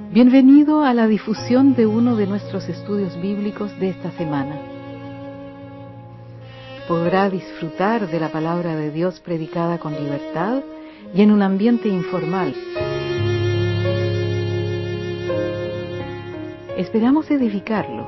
Bienvenido a la difusión de uno de nuestros estudios bíblicos de esta semana. Podrá disfrutar de la palabra de Dios predicada con libertad y en un ambiente informal. Esperamos edificarlo.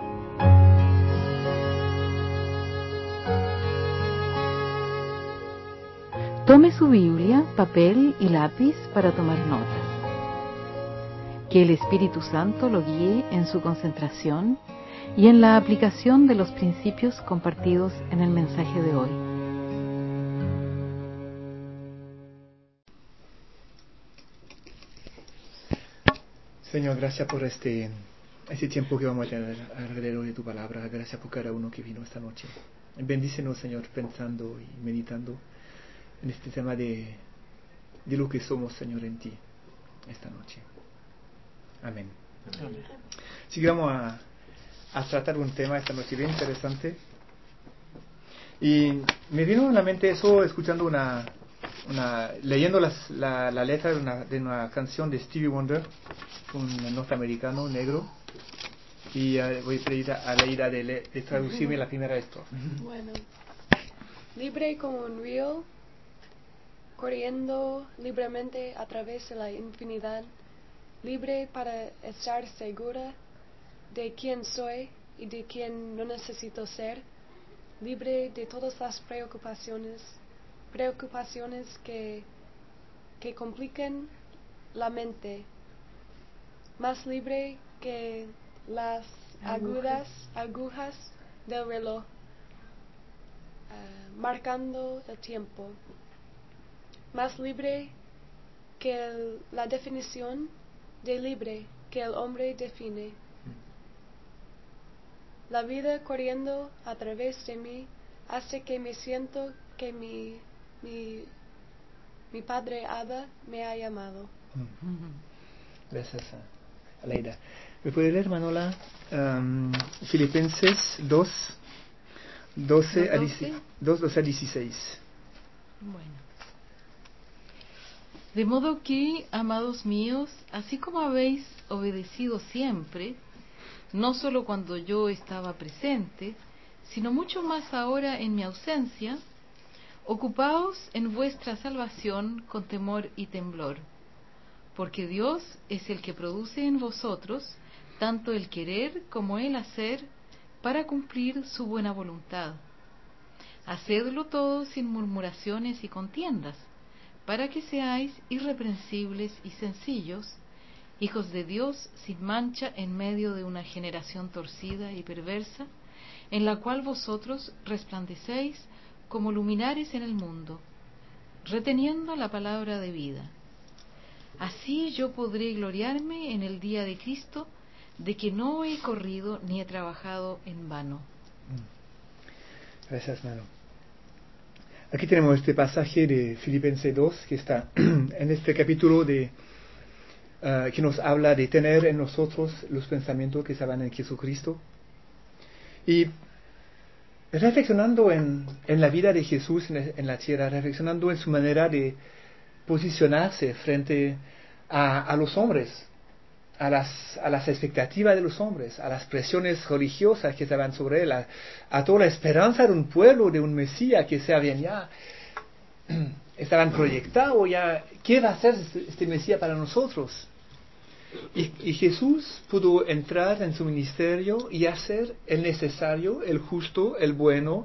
Tome su Biblia, papel y lápiz para tomar notas. Que el Espíritu Santo lo guíe en su concentración y en la aplicación de los principios compartidos en el mensaje de hoy. Señor, gracias por este tiempo que vamos a tener alrededor de tu palabra. Gracias por cada uno que vino esta noche. Bendícenos, Señor, pensando y meditando en este tema de lo que somos, Señor, en ti esta noche. Amén. Amén. Así que vamos a tratar un tema esta noche bien interesante. Y me vino a la mente eso escuchando leyendo la letra de una canción de Stevie Wonder, un norteamericano negro. Y voy a pedir a Leida de traducirme la primera estrofa. Bueno, libre como un río, corriendo libremente a través de la infinidad, libre para estar segura de quién soy y de quién no necesito ser, libre de todas las preocupaciones que compliquen la mente, más libre que las agujas del reloj, marcando el tiempo, más libre que la definición de libre que el hombre define. La vida corriendo a través de mí hace que me siento que mi Padre Abba me ha llamado. Gracias, Aleida. ¿Me puede leer, Manola, Filipenses 2, 12 a 16? Bueno. De modo que, amados míos, así como habéis obedecido siempre, no solo cuando yo estaba presente, sino mucho más ahora en mi ausencia, ocupaos en vuestra salvación con temor y temblor, porque Dios es el que produce en vosotros tanto el querer como el hacer para cumplir su buena voluntad. Hacedlo todo sin murmuraciones y contiendas, para que seáis irreprensibles y sencillos, hijos de Dios sin mancha en medio de una generación torcida y perversa, en la cual vosotros resplandecéis como luminares en el mundo, reteniendo la palabra de vida. Así yo podré gloriarme en el día de Cristo, de que no he corrido ni he trabajado en vano. Gracias, Mano. Aquí tenemos este pasaje de Filipenses 2 que está en este capítulo que nos habla de tener en nosotros los pensamientos que estaban en Jesucristo. Y reflexionando en la vida de Jesús en la tierra, reflexionando en su manera de posicionarse frente a los hombres, a las expectativas de los hombres, a las presiones religiosas que estaban sobre él, a toda la esperanza de un pueblo, de un Mesías que se habían ya, estaban proyectados ya, ¿qué va a hacer este Mesías para nosotros? Y Jesús pudo entrar en su ministerio y hacer el necesario, el justo, el bueno,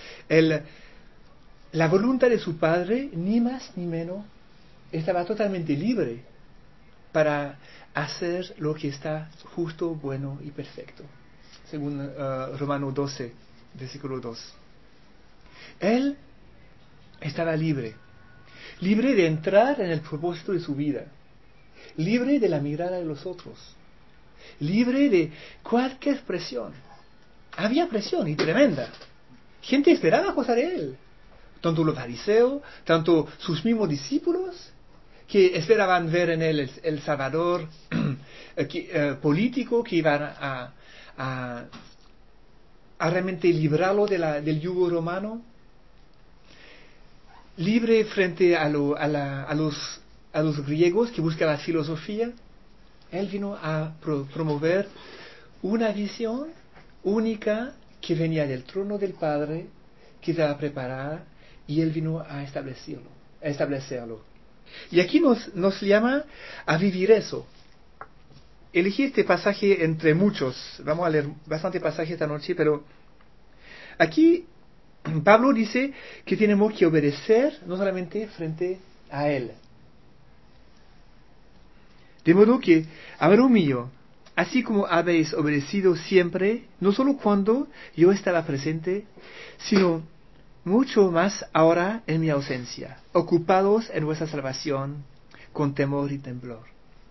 la voluntad de su Padre, ni más ni menos, estaba totalmente libre para hacer lo que está justo, bueno y perfecto, según Romanos 12, versículo 2. Él estaba libre de entrar en el propósito de su vida, libre de la mirada de los otros, libre de cualquier presión. Había presión y tremenda. Gente esperaba cosas de él, tanto los fariseos, tanto sus mismos discípulos, que esperaban ver en él el Salvador político que iba a realmente librarlo del yugo romano, libre frente a los griegos que buscaban filosofía, Él vino a promover una visión única que venía del trono del Padre, que estaba preparada, y Él vino a establecerlo. Y aquí nos llama a vivir eso. Elegí este pasaje entre muchos. Vamos a leer bastante pasaje esta noche, pero aquí Pablo dice que tenemos que obedecer no solamente frente a Él. De modo que, amado mío, así como habéis obedecido siempre, no solo cuando yo estaba presente, sino mucho más ahora en mi ausencia, ocupados en vuestra salvación con temor y temblor.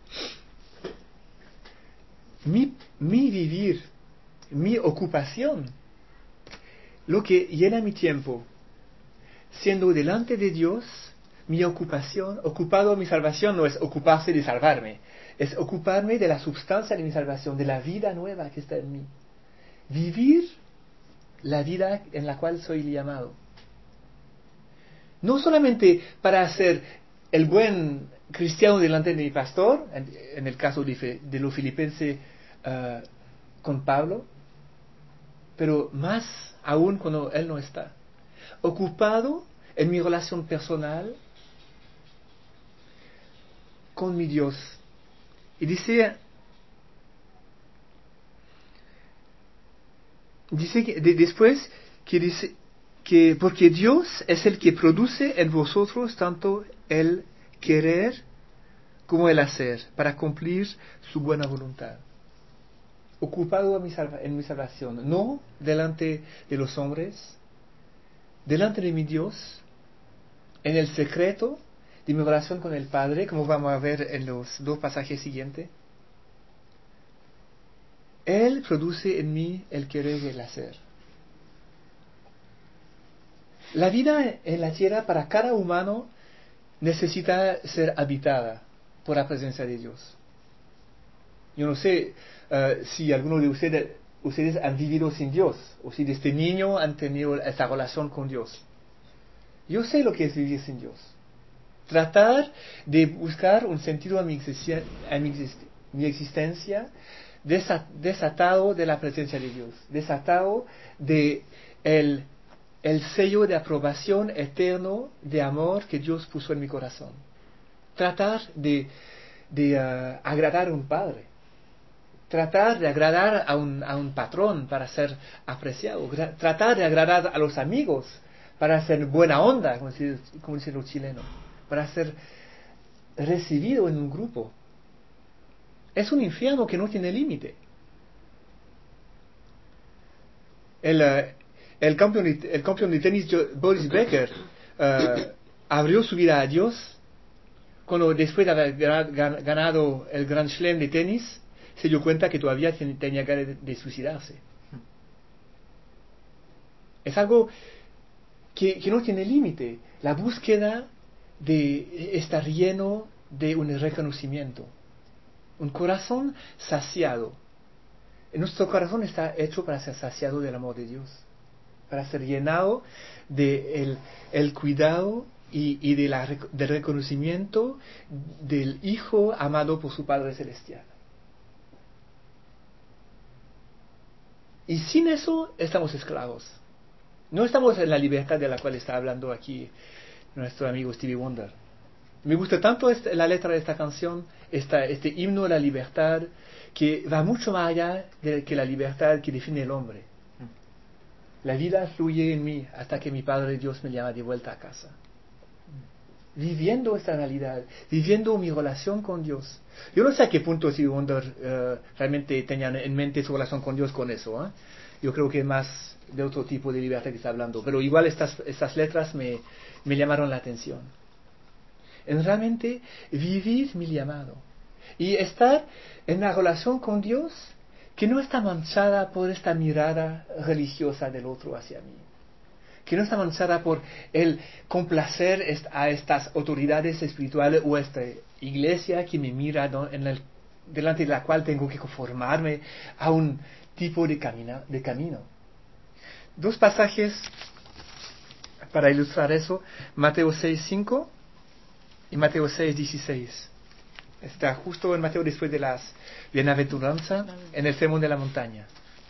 Mi vivir, mi ocupación, lo que llena mi tiempo, siendo delante de Dios, mi ocupación, ocupado mi salvación no es ocuparse de salvarme, es ocuparme de la sustancia de mi salvación, de la vida nueva que está en mí. Vivir la vida en la cual soy llamado. No solamente para ser el buen cristiano delante de mi pastor, en el caso de los filipenses con Pablo, pero más aún cuando él no está. Ocupado en mi relación personal con mi Dios. Y dice que después que dice que porque Dios es el que produce en vosotros tanto el querer como el hacer para cumplir su buena voluntad. Ocupado en mi salvación, no delante de los hombres, delante de mi Dios, en el secreto de mi relación con el Padre, como vamos a ver en los dos pasajes siguientes. Él produce en mí el querer y el hacer. La vida en la tierra para cada humano necesita ser habitada por la presencia de Dios. Yo no sé si alguno de ustedes han vivido sin Dios, o si desde niño han tenido esta relación con Dios. Yo sé lo que es vivir sin Dios. Tratar de buscar un sentido a mi existencia desatado de la presencia de Dios, desatado de el sello de aprobación eterno de amor que Dios puso en mi corazón. Tratar de agradar a un padre, tratar de agradar a un patrón para ser apreciado, tratar de agradar a los amigos para ser buena onda, como dicen los chilenos, para ser recibido en un grupo. Es un infierno que no tiene límite. El campeón de tenis Boris Becker abrió su vida a Dios cuando después de haber ganado el Grand Slam de tenis se dio cuenta que todavía tenía ganas de suicidarse. Es algo que no tiene límite. La búsqueda de estar lleno de un reconocimiento. Un corazón saciado. Nuestro corazón está hecho para ser saciado del amor de Dios. Para ser llenado de el cuidado y del reconocimiento del Hijo amado por su Padre Celestial. Y sin eso estamos esclavos. No estamos en la libertad de la cual está hablando aquí nuestro amigo Stevie Wonder. Me gusta tanto la letra de esta canción, este himno a la libertad, que va mucho más allá que la libertad que define el hombre. La vida fluye en mí hasta que mi Padre Dios me llama de vuelta a casa. Viviendo esta realidad, viviendo mi relación con Dios. Yo no sé a qué punto Stevie Wonder realmente tenía en mente su relación con Dios con eso. Yo creo que es más de otro tipo de libertad que está hablando. Pero igual estas letras me llamaron la atención. En realmente vivir mi llamado. Y estar en una relación con Dios que no está manchada por esta mirada religiosa del otro hacia mí. Que no está manchada por el complacer a estas autoridades espirituales o a esta iglesia que me mira delante de la cual tengo que conformarme a un tipo de camino. Dos pasajes para ilustrar eso. Mateo 6:5 y Mateo 6:16. Está justo en Mateo después de las bienaventuranzas, en el sermón de la montaña.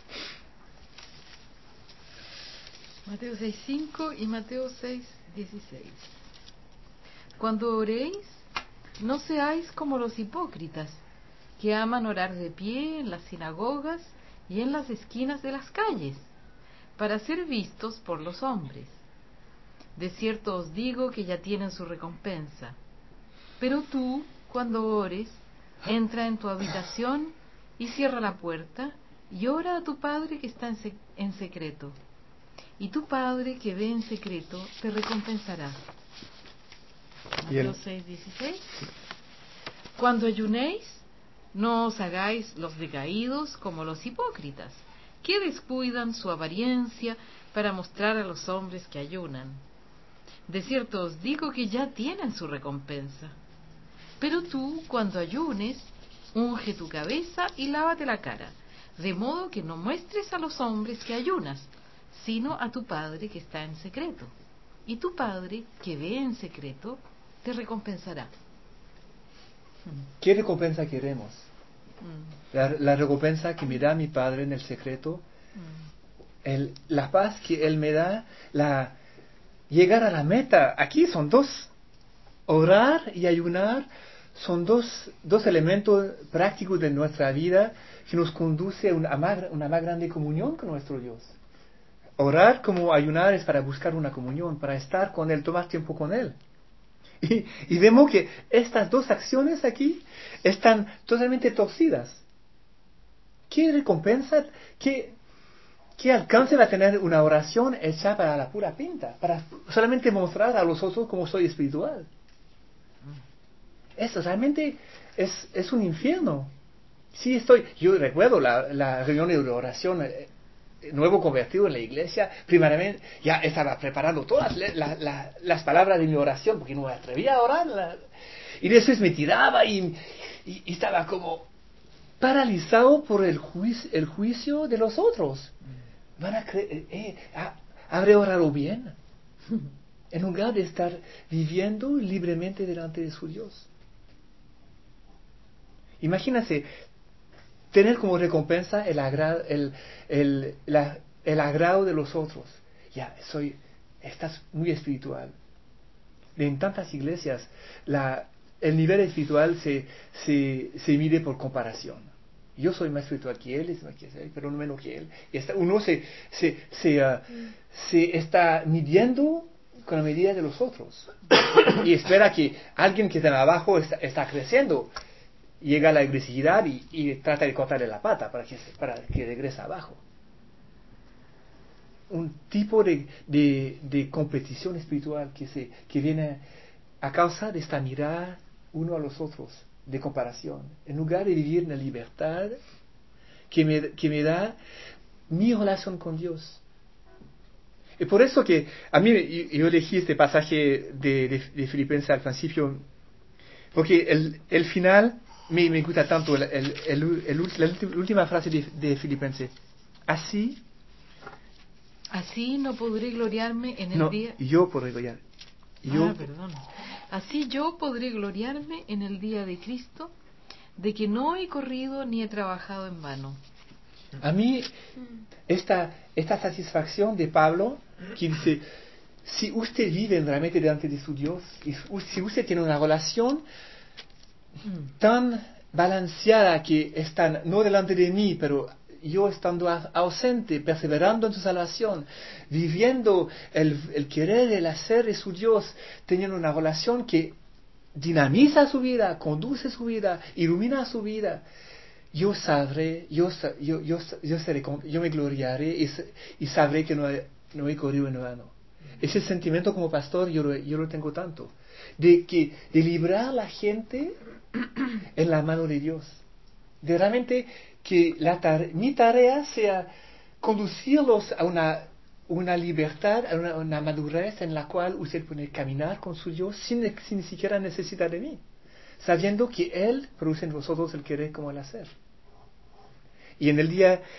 Mateo 6:5 y Mateo 6:16. Cuando oréis, no seáis como los hipócritas, que aman orar de pie en las sinagogas y en las esquinas de las calles, para ser vistos por los hombres. De cierto os digo que ya tienen su recompensa. Pero tú, cuando ores, entra en tu habitación y cierra la puerta y ora a tu Padre que está en secreto. Y tu Padre que ve en secreto te recompensará. Mateo 6:16. Cuando ayunéis, no os hagáis los decaídos como los hipócritas, que descuidan su apariencia para mostrar a los hombres que ayunan. De cierto os digo que ya tienen su recompensa. Pero tú, cuando ayunes, unge tu cabeza y lávate la cara, de modo que no muestres a los hombres que ayunas, sino a tu Padre que está en secreto. Y tu Padre, que ve en secreto, te recompensará. ¿Qué recompensa queremos? La recompensa que me da mi Padre en el secreto, la paz que Él me da, llegar a la meta. Aquí son dos. Orar y ayunar son dos elementos prácticos de nuestra vida que nos conduce a una más grande comunión con nuestro Dios. Orar como ayunar es para buscar una comunión, para estar con Él, tomar tiempo con Él. Y vemos que estas dos acciones aquí están totalmente torcidas. ¿Qué recompensa, qué alcance va a tener una oración hecha para la pura pinta? Para solamente mostrar a los otros cómo soy espiritual. Eso realmente es un infierno. Sí, yo recuerdo la reunión de oración, nuevo convertido en la iglesia, primariamente ya estaba preparando todas las palabras de mi oración, porque no me atrevía a orar, y después me tiraba y estaba como paralizado por el juicio de los otros. Van a creer, ¿habré orado bien? En lugar de estar viviendo libremente delante de su Dios. Imagínense tener como recompensa el agrado de los otros. Estás muy espiritual. En tantas iglesias el nivel espiritual se mide por comparación. Yo soy más espiritual que él, pero no menos que él. Uno se está midiendo con la medida de los otros. Y espera que alguien que está abajo está creciendo. Llega a la agresividad y trata de cortarle la pata para que regrese abajo. Un tipo de competición espiritual que viene a causa de esta mirada uno a los otros, de comparación, en lugar de vivir en la libertad que me da mi relación con Dios. Y por eso que a mí yo elegí este pasaje de Filipenses al principio, porque el final me gusta tanto, la última frase de Filipenses. Así no podré gloriarme en el día... yo podré gloriar. Perdón. Así yo podré gloriarme en el día de Cristo, de que no he corrido ni he trabajado en vano. A mí, esta satisfacción de Pablo, que dice, si usted vive realmente delante de su Dios, y si usted tiene una relación tan balanceada que están no delante de mí, pero yo estando ausente, perseverando en su salvación, viviendo el querer, el hacer de su Dios, teniendo una relación que dinamiza su vida, conduce su vida, ilumina su vida, yo sabré, yo me gloriaré y sabré que no he corrido en vano. Ese sentimiento como pastor yo lo tengo tanto, de librar a la gente en la mano de Dios, de realmente que mi tarea sea conducirlos a una libertad, a una madurez en la cual usted puede caminar con su Dios sin ni siquiera necesitar de mí, sabiendo que Él produce en vosotros el querer como el hacer. Y en el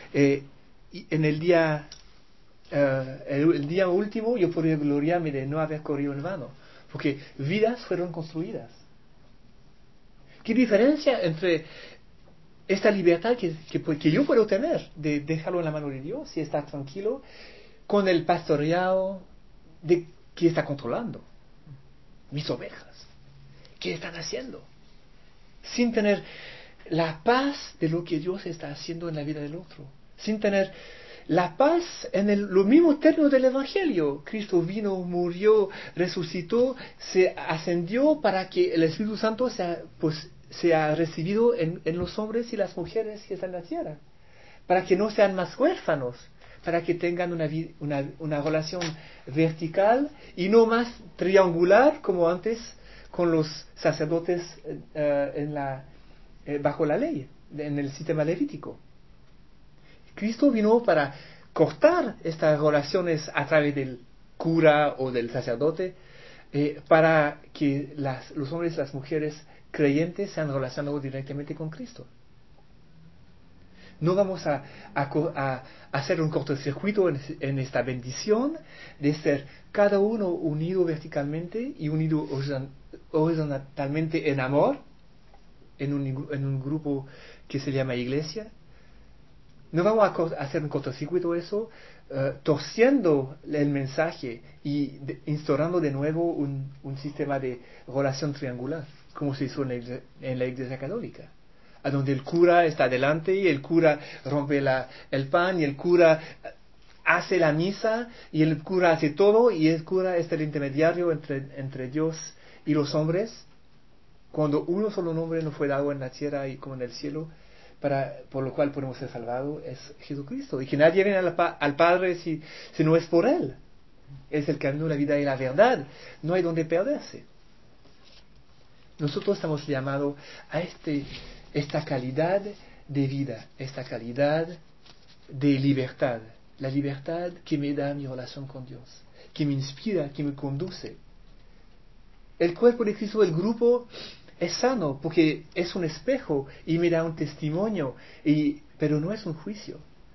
día último yo podría gloriarme de no haber corrido en vano, porque vidas fueron construidas. ¿Qué diferencia entre esta libertad que yo puedo tener de dejarlo en la mano de Dios y estar tranquilo con el pastoreado que está controlando mis ovejas? ¿Qué están haciendo? Sin tener la paz de lo que Dios está haciendo en la vida del otro. Sin tener la paz en lo mismo término del Evangelio. Cristo vino, murió, resucitó, se ascendió para que el Espíritu Santo sea recibido en los hombres y las mujeres que están en la tierra. Para que no sean más huérfanos. Para que tengan una relación vertical y no más triangular como antes con los sacerdotes bajo la ley, en el sistema levítico. Cristo vino para cortar estas relaciones a través del cura o del sacerdote, para que los hombres y las mujeres creyentes sean relacionados directamente con Cristo. No vamos a hacer un cortocircuito en esta bendición de ser cada uno unido verticalmente y unido horizontalmente en amor, en un grupo que se llama iglesia. No vamos a hacer un cortocircuito eso, torciendo el mensaje y instaurando de nuevo un sistema de relación triangular, como se hizo en la iglesia católica, a donde el cura está adelante y el cura rompe el pan y el cura hace la misa y el cura hace todo y el cura es el intermediario entre Dios y los hombres, cuando uno solo nombre no fue dado en la tierra y como en el cielo, por lo cual podemos ser salvados, es Jesucristo. Y que nadie viene al Padre si no es por Él. Es el camino, la vida y la verdad. No hay donde perderse. Nosotros estamos llamados a esta calidad de vida, esta calidad de libertad. La libertad que me da mi relación con Dios, que me inspira, que me conduce. El cuerpo de Cristo, el grupo, es sano porque es un espejo y me da un testimonio, pero no es un juicio.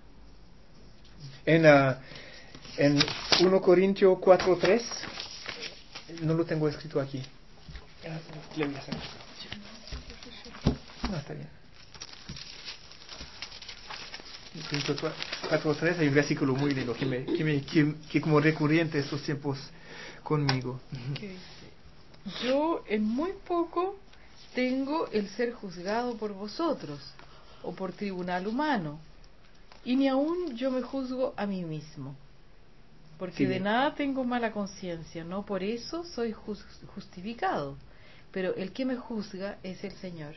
En 1 Corintios 4:3, no lo tengo escrito aquí. Le voy a hacer. No, está bien. 4:3 hay un versículo muy lindo que como recurrente estos tiempos conmigo. Okay. Yo en muy poco tengo el ser juzgado por vosotros o por tribunal humano, y ni aun yo me juzgo a mí mismo, porque Sí. de nada tengo mala conciencia, no por eso soy justificado, pero el que me juzga es el Señor.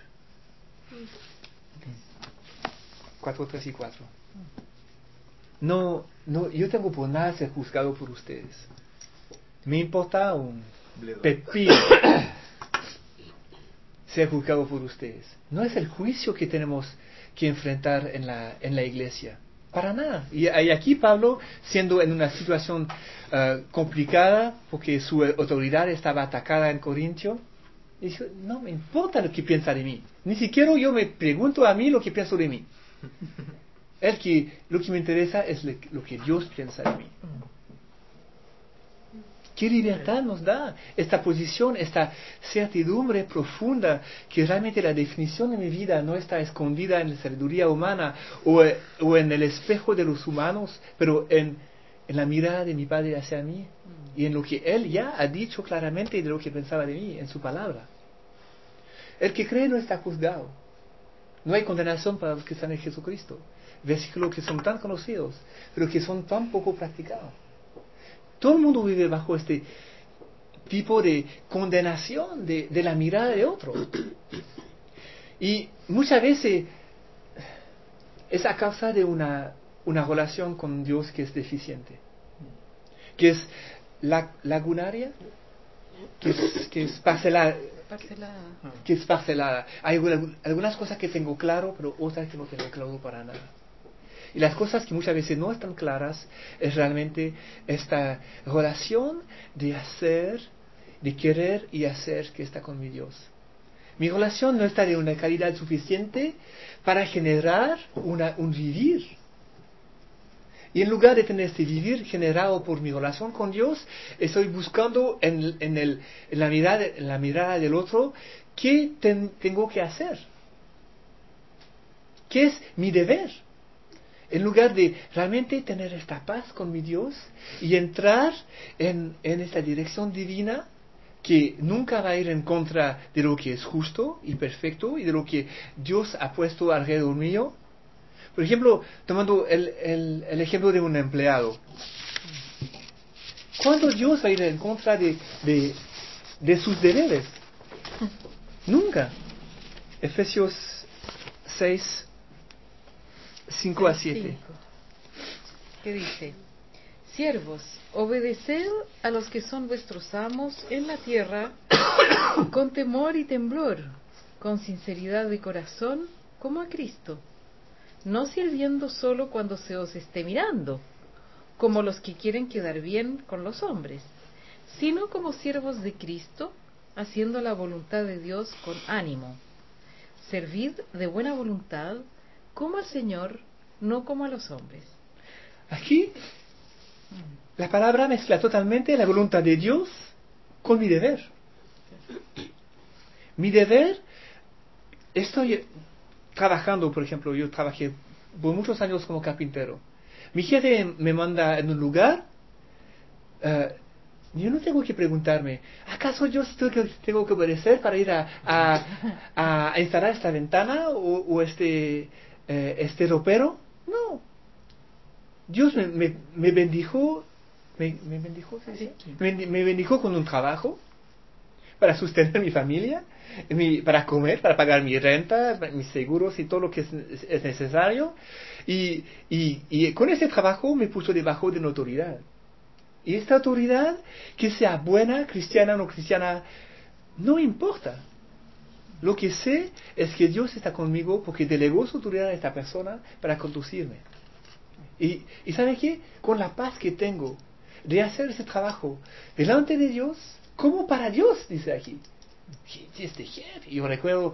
4:3 y 4. No, yo tengo por nada ser juzgado por ustedes. Me importa un pepino ser juzgado por ustedes. No es el juicio que tenemos que enfrentar en la iglesia. Para nada. Y aquí Pablo, siendo en una situación complicada, porque su autoridad estaba atacada en Corintio, dice, no me importa lo que piensa de mí. Ni siquiera yo me pregunto a mí lo que pienso de mí. Lo que me interesa es lo que Dios piensa de mí. ¿Qué libertad nos da esta posición, esta certidumbre profunda que realmente la definición de mi vida no está escondida en la sabiduría humana o en el espejo de los humanos, pero en la mirada de mi Padre hacia mí y en lo que Él ya ha dicho claramente de lo que pensaba de mí en su palabra? El que cree no está juzgado. No hay condenación para los que están en Jesucristo. Versículos que son tan conocidos, pero que son tan poco practicados. Todo el mundo vive bajo este tipo de condenación de la mirada de otro. Y muchas veces es a causa de una relación con Dios que es deficiente, que es lagunaria, que es parcelada. Hay algunas cosas que tengo claro, pero otras que no tengo claro para nada. Y las cosas que muchas veces no están claras es realmente esta relación de querer y hacer que está con mi Dios. Mi relación no está de una calidad suficiente para generar un vivir. Y en lugar de tener este vivir generado por mi relación con Dios, estoy buscando en la mirada del otro qué tengo que hacer, qué es mi deber. En lugar de realmente tener esta paz con mi Dios y entrar en esta dirección divina que nunca va a ir en contra de lo que es justo y perfecto y de lo que Dios ha puesto alrededor mío. Por ejemplo, tomando el ejemplo de un empleado. ¿Cuándo Dios va a ir en contra de sus deberes? Nunca. Efesios 6, 5 a 7. ¿Qué dice? Siervos, obedeced a los que son vuestros amos en la tierra con temor y temblor, con sinceridad de corazón, como a Cristo, no sirviendo solo cuando se os esté mirando, como los que quieren quedar bien con los hombres, sino como siervos de Cristo, haciendo la voluntad de Dios con ánimo. Servid de buena voluntad, como al Señor, no como a los hombres. Aquí la palabra mezcla totalmente la voluntad de Dios con mi deber. Mi deber, estoy trabajando, por ejemplo, yo trabajé por muchos años como carpintero. Mi jefe me manda en un lugar, yo no tengo que preguntarme, ¿acaso yo tengo que obedecer para ir a instalar esta ventana o este ropero? No. Dios me bendijo, me bendijo, ¿sí? Me bendijo con un trabajo para sostener mi familia, para comer, para pagar mi renta, mis seguros y todo lo que es necesario. Y con ese trabajo me puso debajo de una autoridad. Y esta autoridad, que sea buena, cristiana o no cristiana, no importa. Lo que sé es que Dios está conmigo porque delegó su autoridad a esta persona para conducirme. Y ¿sabe qué? Con la paz que tengo de hacer ese trabajo delante de Dios, como para Dios, dice aquí. Este jefe, yo recuerdo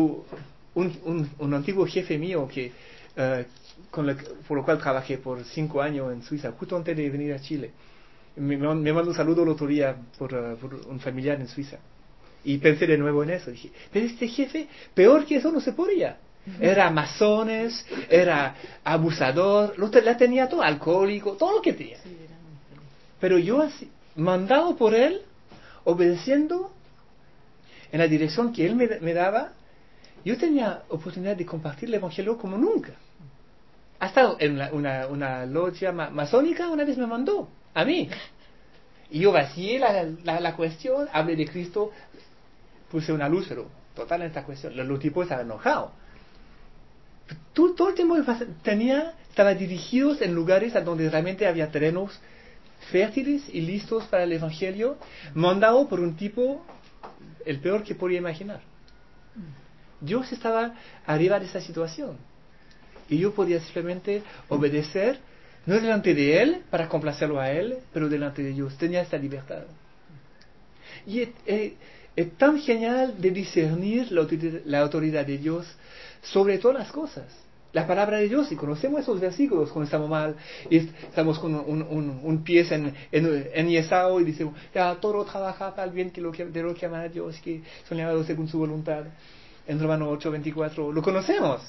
un antiguo jefe mío que por lo cual trabajé por 5 años en Suiza, justo antes de venir a Chile. Me mandó un saludo el otro día por un familiar en Suiza. Y pensé de nuevo en eso. Dije, pero este jefe, peor que eso no se podía. Era masones, era abusador, la tenía todo, alcohólico, todo lo que tenía. Pero yo así, mandado por él, obedeciendo en la dirección que él me daba, yo tenía oportunidad de compartir el Evangelio como nunca. Hasta en una logia masónica una vez me mandó a mí. Y yo vacié la cuestión, hablé de Cristo, puse una luz, pero total en esta cuestión. Los tipos estaban enojados. Todo el tiempo estaba dirigidos en lugares a donde realmente había terrenos fértiles y listos para el Evangelio, mandado por un tipo el peor que podía imaginar. Dios estaba arriba de esa situación. Y yo podía simplemente obedecer, no delante de Él, para complacerlo a Él, pero delante de Dios. Tenía esta libertad. Y es tan genial de discernir la autoridad de Dios sobre todas las cosas. La palabra de Dios, y conocemos esos versículos cuando estamos mal, y estamos con un pie en Yesao y decimos, ya todo trabaja para el bien de lo que ama a Dios, que son llamados según su voluntad. En Romano 8:24, lo conocemos.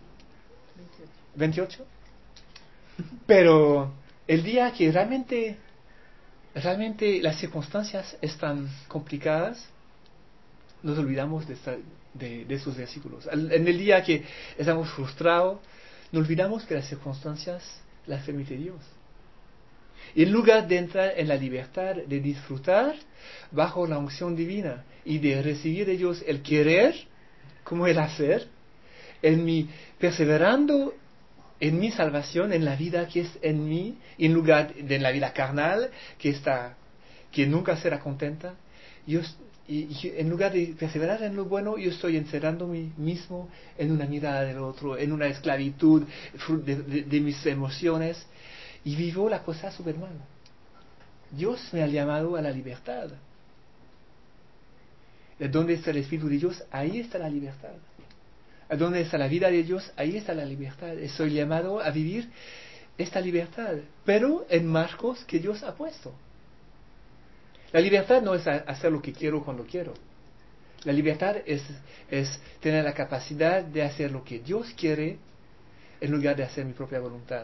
28. Pero el día que realmente las circunstancias están complicadas, nos olvidamos de esos versículos. En el día que estamos frustrados, nos olvidamos que las circunstancias las permite Dios. Y en lugar de entrar en la libertad de disfrutar bajo la unción divina y de recibir de Dios el querer como el hacer, perseverando en mi salvación, en la vida que es en mí, en lugar de en la vida carnal que nunca será contenta, y en lugar de perseverar en lo bueno, yo estoy encerrándome mismo en una mirada del otro, en una esclavitud de mis emociones, y vivo la cosa súper mal. Dios me ha llamado a la libertad. ¿De dónde está el Espíritu de Dios? Ahí está la libertad. ¿A dónde está la vida de Dios? Ahí está la libertad. Estoy llamado a vivir esta libertad, pero en marcos que Dios ha puesto. La libertad no es hacer lo que quiero cuando quiero. La libertad es tener la capacidad de hacer lo que Dios quiere en lugar de hacer mi propia voluntad.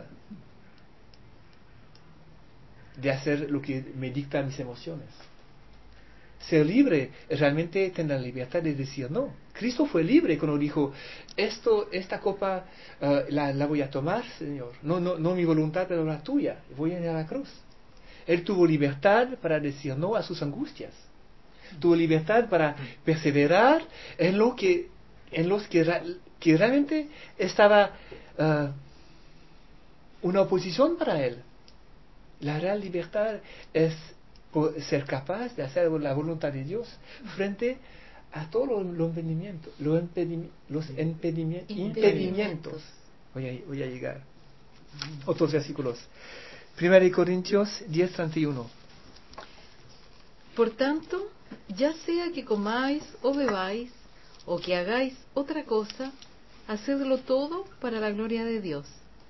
De hacer lo que me dictan mis emociones. Ser libre es realmente tener la libertad de decir no. Cristo fue libre cuando dijo, esta copa la voy a tomar, Señor. No mi voluntad, pero la tuya. Voy a ir a la cruz. Él tuvo libertad para decir no a sus angustias. Tuvo libertad para perseverar en los que realmente estaba una oposición para él. La real libertad es ser capaz de hacer la voluntad de Dios frente a todos los impedimentos. Voy a llegar. Otros versículos. 1 Corintios 10:31. Por tanto, ya sea que comáis o bebáis, o que hagáis otra cosa, hacedlo todo para la gloria de Dios.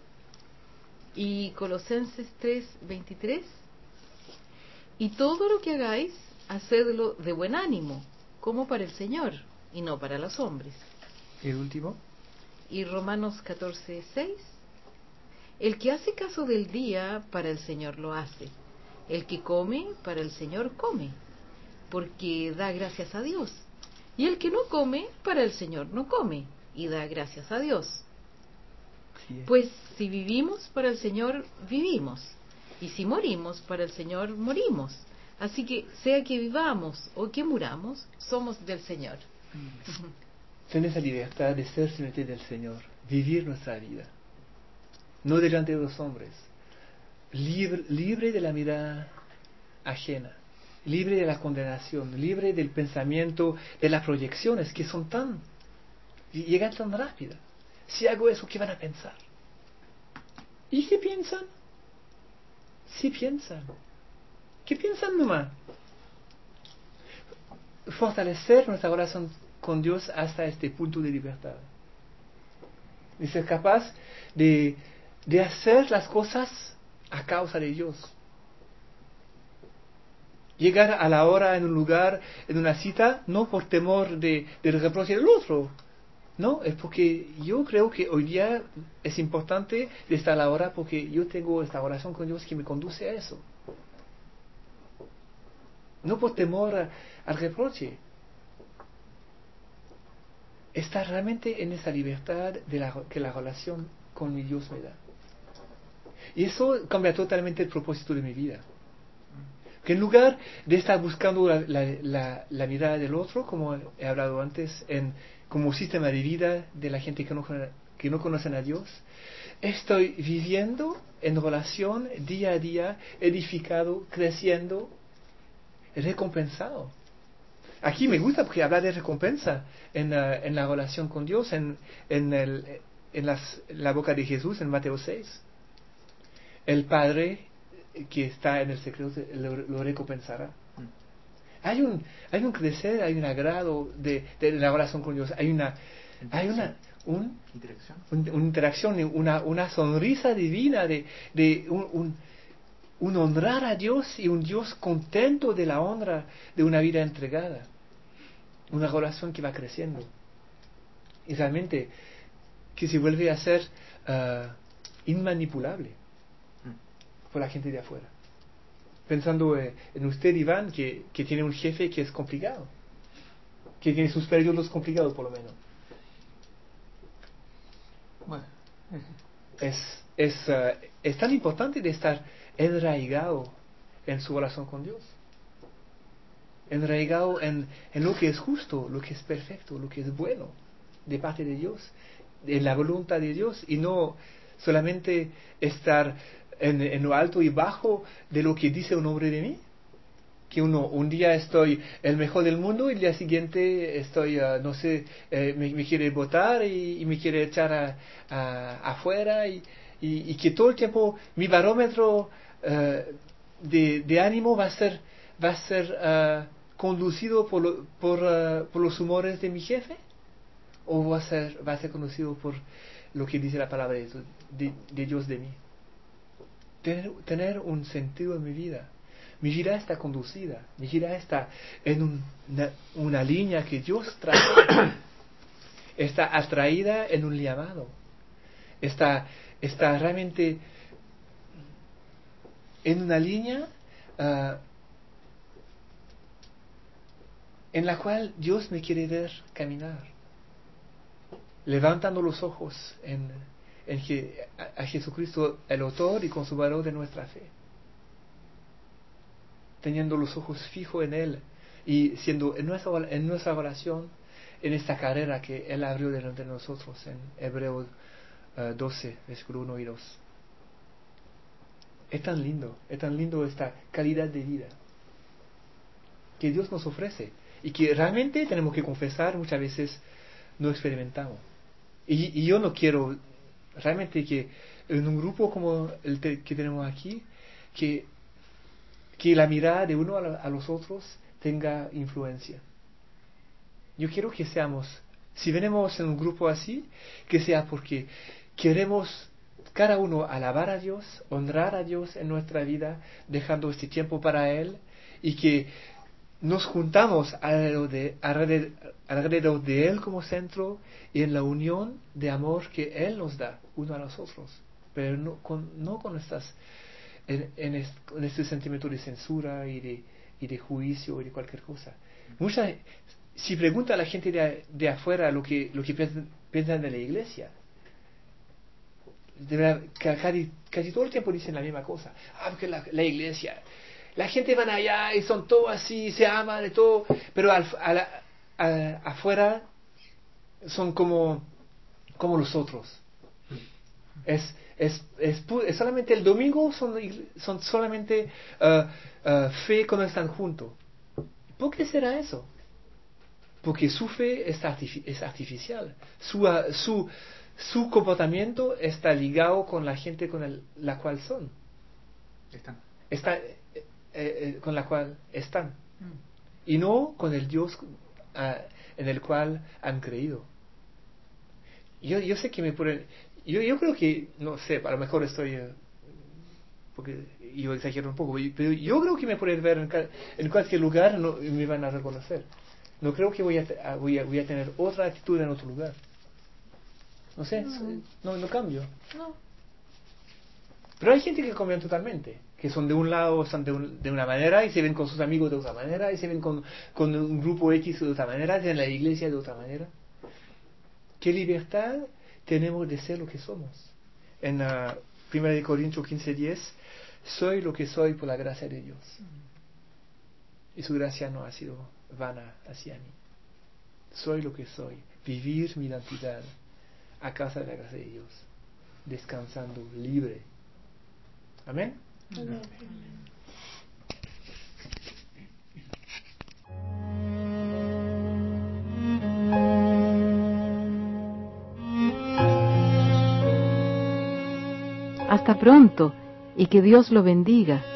Y Colosenses 3:23. Y todo lo que hagáis, hacedlo de buen ánimo, como para el Señor, y no para los hombres. El último. Y Romanos 14:6. El que hace caso del día, para el Señor lo hace. El que come, para el Señor come, porque da gracias a Dios. Y el que no come, para el Señor no come, y da gracias a Dios. Sí. Pues si vivimos, para el Señor vivimos, y si morimos, para el Señor morimos. Así que, sea que vivamos o que muramos, somos del Señor. Tener esa libertad de ser simplemente del Señor, vivir nuestra vida, no delante de los hombres, libre de la mirada ajena, libre de la condenación, libre del pensamiento, de las proyecciones que llegan tan rápido. Si hago eso, ¿qué van a pensar? ¿Y qué piensan? Sí piensan. ¿Qué piensan nomás? Fortalecer nuestra oración con Dios hasta este punto de libertad. De ser capaz de hacer las cosas a causa de Dios. Llegar a la hora en un lugar, en una cita, no por temor del reproche del otro. No, es porque yo creo que hoy día es importante estar a la hora porque yo tengo esta oración con Dios que me conduce a eso. No por temor al reproche. Estar realmente en esa libertad que la relación con mi Dios me da. Y eso cambia totalmente el propósito de mi vida. Que en lugar de estar buscando la mirada del otro, como he hablado antes, como sistema de vida de la gente que no conocen a Dios, estoy viviendo en relación día a día, edificado, creciendo, recompensado. Aquí me gusta porque habla de recompensa en la relación con Dios, en la boca de Jesús en Mateo 6. El Padre que está en el secreto lo recompensará. Hay un crecer, hay un agrado de la relación con Dios, hay una interacción, una sonrisa divina de un honrar a Dios y un Dios contento de la honra de una vida entregada, una relación que va creciendo y realmente que se vuelve a ser inmanipulable por la gente de afuera. Pensando en usted, Iván, que tiene un jefe que es complicado, que tiene sus periodos complicados por lo menos. Bueno. Es tan importante de estar enraigado en su relación con Dios, enraigado en lo que es justo, lo que es perfecto, lo que es bueno de parte de Dios, en la voluntad de Dios, y no solamente estar en lo alto y bajo de lo que dice un hombre de mí, que un día estoy el mejor del mundo y el día siguiente estoy, me quiere botar y me quiere echar afuera y que todo el tiempo mi barómetro de ánimo va a ser conducido por los humores de mi jefe, o va a ser conducido por lo que dice la palabra de Dios de mí. tener un sentido en mi vida. Mi vida está conducida, mi vida está en una línea que Dios trae, está atraída en un llamado, está realmente en una línea en la cual Dios me quiere ver caminar, levantando los ojos a Jesucristo, el autor y consumador de nuestra fe, teniendo los ojos fijos en Él y siendo en nuestra oración, en esta carrera que Él abrió delante de nosotros en Hebreos 12, versículo 1 y 2. Es tan lindo esta calidad de vida que Dios nos ofrece y que realmente tenemos que confesar muchas veces no experimentamos. Y yo no quiero realmente que en un grupo como el que tenemos aquí, que la mirada de uno a los otros tenga influencia. Yo quiero que seamos, si venimos en un grupo así, que sea porque queremos cada uno alabar a Dios, honrar a Dios en nuestra vida, dejando este tiempo para Él, y que nos juntamos alrededor de Él como centro y en la unión de amor que Él nos da uno a los otros, pero no con estas en este sentimiento de censura y de juicio y de cualquier cosa. Si pregunta a la gente de afuera lo que piensan de la iglesia, de verdad, casi todo el tiempo dicen la misma cosa. Porque la iglesia, la gente van allá y son todos así, se aman y todo, pero afuera son como los otros. Es solamente el domingo son solamente fe cuando están juntos. ¿Por qué será eso? Porque su fe es artificial. Su comportamiento está ligado con la gente con la cual son. Con la cual están. Y no con el Dios en el cual han creído. Yo sé que me ponen... Yo creo que, no sé, a lo mejor estoy... porque yo exagero un poco, pero yo creo que me pueden ver en cualquier lugar y me van a reconocer. No creo que voy a tener otra actitud en otro lugar. No sé, no cambio. No. Pero hay gente que cambian totalmente, que son de un lado, están de una manera y se ven con sus amigos de otra manera, y se ven con un grupo X de otra manera, en la iglesia de otra manera. ¿Qué libertad tenemos de ser lo que somos? En 1 Corintios 15:10, soy lo que soy por la gracia de Dios. Y su gracia no ha sido vana hacia mí. Soy lo que soy. Vivir mi identidad a causa de la gracia de Dios. Descansando libre. Amén. Amén. Hasta pronto y que Dios lo bendiga.